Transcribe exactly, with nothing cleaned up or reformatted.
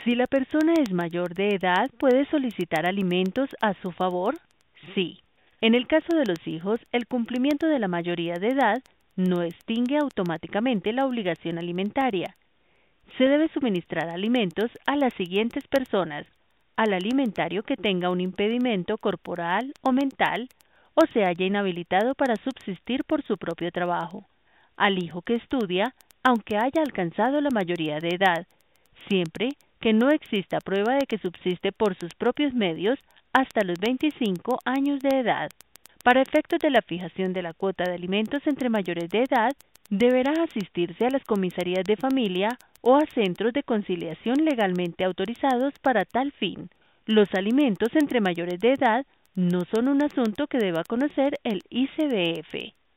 Si la persona es mayor de edad, ¿puede solicitar alimentos a su favor? Sí. En el caso de los hijos, el cumplimiento de la mayoría de edad no extingue automáticamente la obligación alimentaria. Se debe suministrar alimentos a las siguientes personas: al alimentario que tenga un impedimento corporal o mental o se haya inhabilitado para subsistir por su propio trabajo, al hijo que estudia, aunque haya alcanzado la mayoría de edad, siempre que no exista prueba de que subsiste por sus propios medios hasta los veinticinco años de edad. Para efectos de la fijación de la cuota de alimentos entre mayores de edad, deberá asistirse a las comisarías de familia o a centros de conciliación legalmente autorizados para tal fin. Los alimentos entre mayores de edad no son un asunto que deba conocer el I C B F.